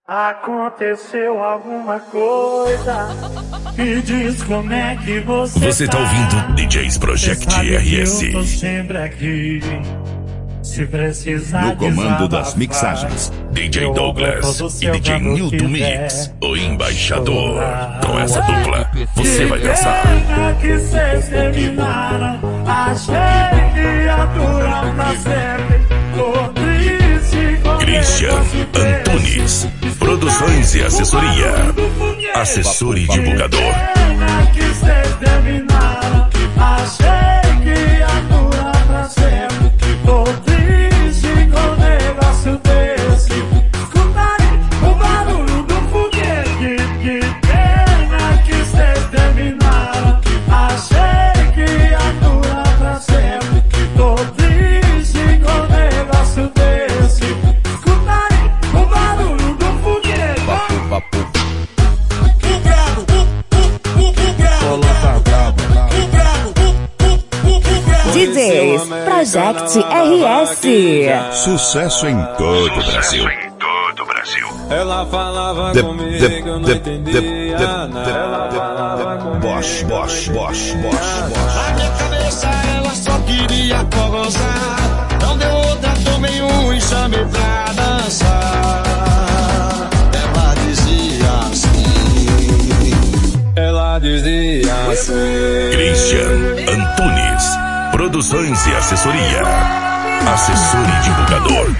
Aconteceu alguma coisa? Me diz como é que você tá ouvindo DJs Project RS. Eu tô sempre aqui. Se precisar no comando das mixagens, DJ Douglas e DJ Nildo Mix, o embaixador. Com essa dupla, você vai dançar. Que cês terminaram, achei que ia durar pra sempre. Tô triste com Christian Antunes, produções e assessoria. Assessor e divulgador. Que cês terminaram, achei que ia durar pra sempre. Tô triste com negócio desse. Escutarei o barulho do foguete. Que pena que cês terminaram, achei que ia durar pra sempre. Tô triste com negócio desse. Escutarei o barulho do foguete. DJs Project RS. Sucesso em todo o Brasil. Ela falava comigo, eu não entendia nada. Bosch. Na minha cabeça ela só queria gozar. Não deu outra, tomei um e chamei pra dançar. Ela dizia assim. Christian Antunes, produções e assessoria. Assessor e divulgador.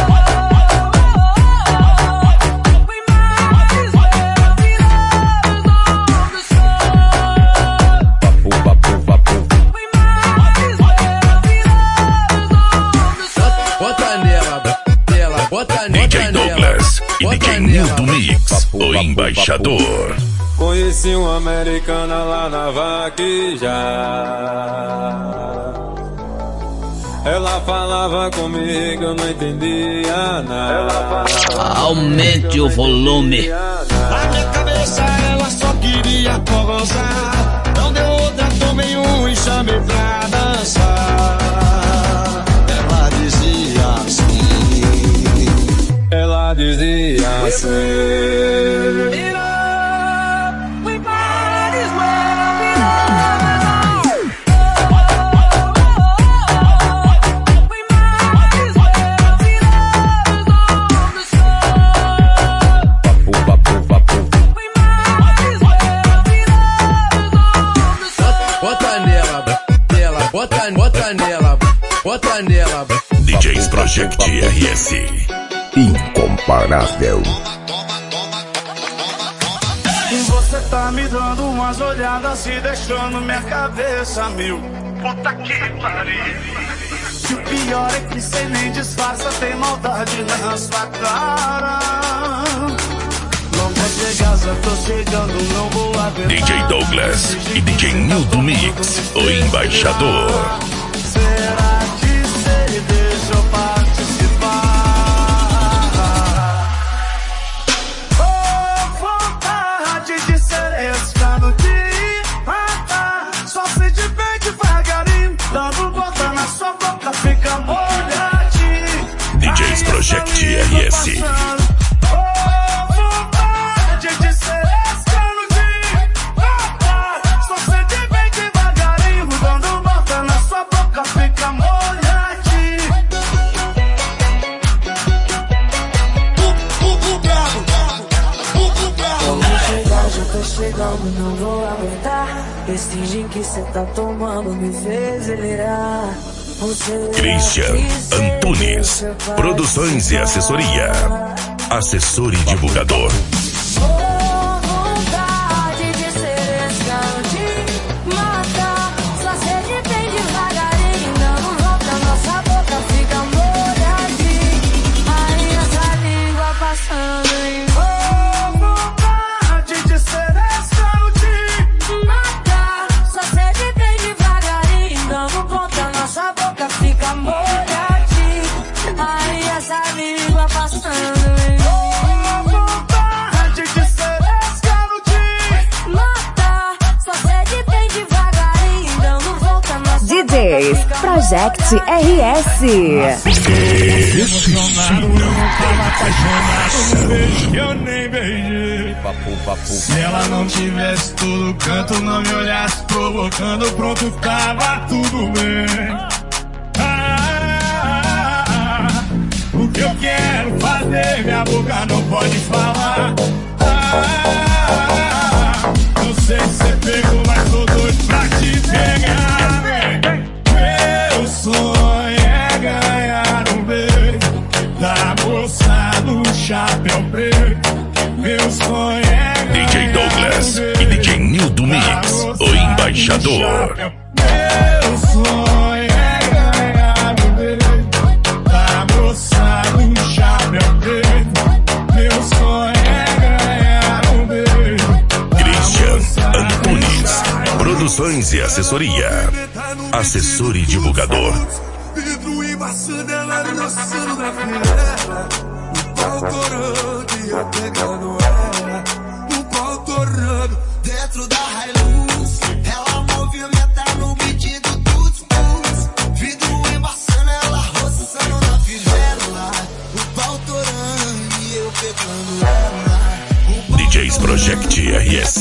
DJ Douglas e DJ Nildo Mix, o embaixador. Conheci uma americana lá na vaqueja. Ela falava comigo, eu não entendia nada. Aumente o volume. Na minha cabeça ela só queria gozar. Não deu outra, tomei um e chamei pra dançar. Ela dizia assim. Ela dizia assim. Bota nela. DJs Project RS. Incomparável. Você tá me dando umas olhadas e deixando minha cabeça mil. Puta que pariu. E o pior é que cê nem disfarça, tem maldade na sua cara. Não vou chegar, já tô chegando, não vou aguentar. DJ Douglas e DJ Nildo Mix, o embaixador. Será que cê deixa eu participar? Oh, vontade de ser escravo de matar. Só se de bem devagarinho, dando volta na sua boca, fica molhadinho. DJs Project RS. Não vou aguentar. Esse gin que cê tá tomando me fez delirar. Christian Antunes, produções e assessoria. Assessor e divulgador. Vontade de ser escravo de matar. Só sede bem devagarinho, dando volta, nossa boca fica molhadinha. Aí essa língua passando em vontade de ser Project RS. Esse sim não tem Eu nem beijei. Se ela não tivesse todo canto, não me olhasse provocando, pronto, tava tudo bem. O que eu quero fazer, minha boca não pode falar. Não sei se você pegou, mas tô doido pra te pegar, vem. Meu sonho é ganhar um beijo da moça no chapéu preto. Meu sonho é DJ Douglas e DJ Nil do Mix, o embaixador. Meu sonho é ganhar um beijo da moça no chapéu preto. Meu sonho é ganhar um beijo. Christian Antunes, produções e assessoria. Assessor e divulgador. Vidro embaçando, ela dançando na fileira. O pau torando e eu pegando ela. O pau torando dentro da Hilux. Ela movimenta no beat do Tuts Blues. Vidro embaçando, ela roçando na fivela. O pau torando e eu pegando ela. DJs Project RS.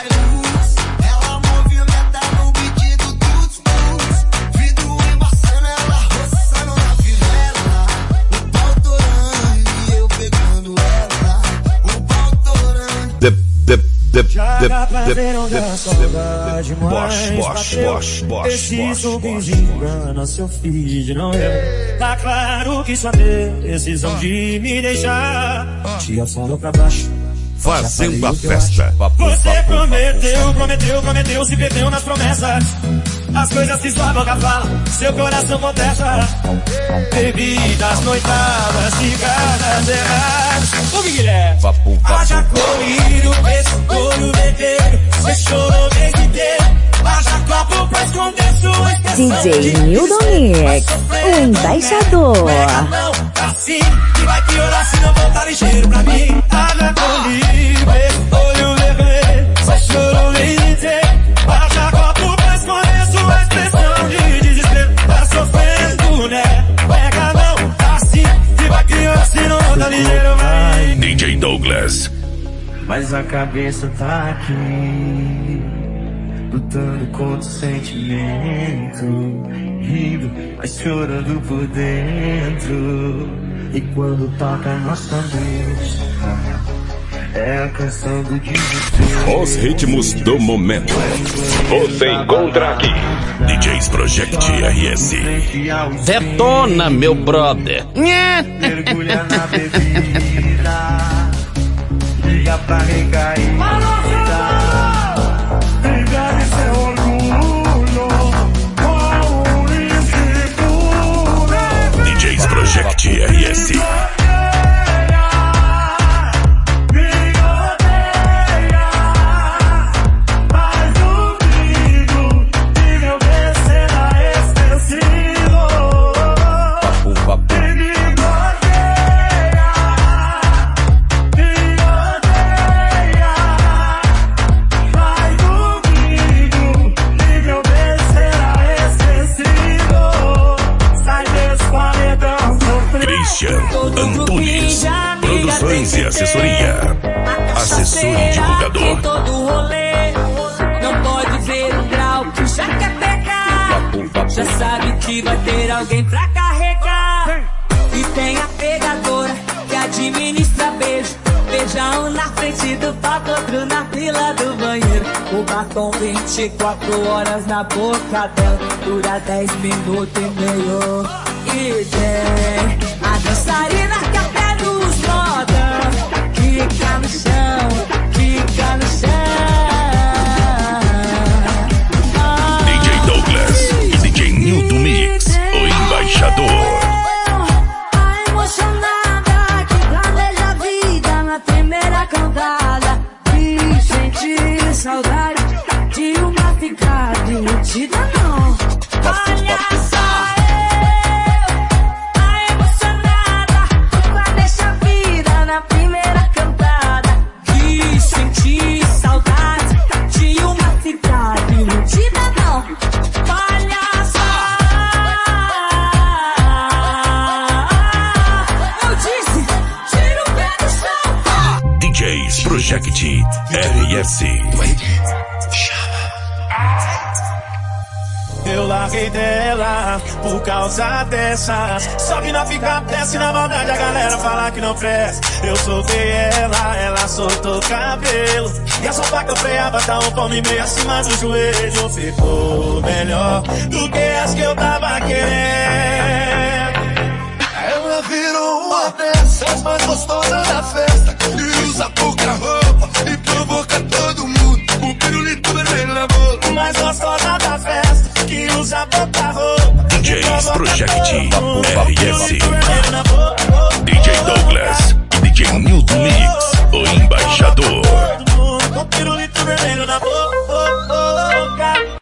Joga pra ver onde a saudade mais esse sorrisinho engana seu filho, não é? Tá claro que sua decisão de me deixar te afundou pra baixo. Fazendo a festa. Você prometeu, se perdeu nas promessas. As coisas que sua boca fala, seu coração contesta. Bebidas, noitadas, cigarras erradas. O Guilherme, haja colírio, esse couro vermelho. Você chorou o mês inteiro. Haja copo pra esconder sua expressão. DJ Nil do Mix, o embaixador. Assim, que vai piorar se não voltar ligeiro pra mim. Haja colírio, esse olho vermelho. Você chorou o mês inteiro. Haja copo pra esconder sua expressão de desespero. Tá sofrendo, né? Pega não, assim, que vai piorar se não voltar ligeiro pra mim. DJ Douglas. Mas a cabeça tá aqui, lutando contra o sentimento, rindo, mas chorando por dentro. E quando toca nossa música, é a canção do desespero. Os ritmos do momento. Você encontra aqui. DJs Project RS. Detona, meu brother. Mergulha na bebida, liga pra recair. Liga de seu orgulho, com inseguro. DJs Project RS. Antunes, produções e assessoria. Assessor e divulgador. Todo rolê, não pode ver o grau que já quer pegar. Já sabe que vai ter alguém pra carregar. E tem a pegadora que administra beijo. Beija um na frente do palco, outro na fila do banheiro. O batom 24 horas na boca dela, dura 10 minutos e meio. E tem a dançarina que até nos roda, quica no chão, quica no chão. DJ Douglas e DJ Nil do Mix, o embaixador. A emocionada que planeja a vida na primeira cantada. E sentir saudade de uma ficada iludida, não. Olha só. DJs Project RS. Eu larguei dela por causa dessas. Sobe na picape, desce na maldade, a galera fala que não presta. Eu soltei ela soltou o cabelo. E a sopa que eu freava tá um palmo e meio acima do joelho. Ficou melhor do que as que eu tava querendo. Ela virou uma dessas mais gostosas da festa, e usa pouca roupa e provoca todo mundo. O pirulito vermelho na boca, mais gostosa da festa, que usa pouca roupa. DJs Project RS. DJ Douglas e DJ Nil do Mix, o embaixador.